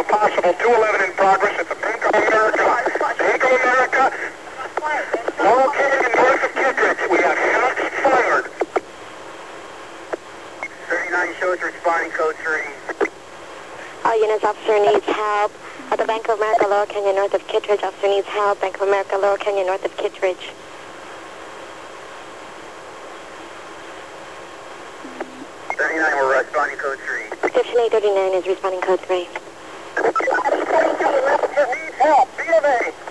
possible. 211 in progress at the Bank of America. Bank of America. Located north of Kittredge. We have shots fired. 39 shows responding code 3. All units, officer needs help. At the Bank of America, Lower Canyon, north of Kittredge. Officer needs help. Bank of America, Lower Canyon, north of Kittredge. 39, we're responding code 3. 15839 is responding code 3. Needs help. B of A.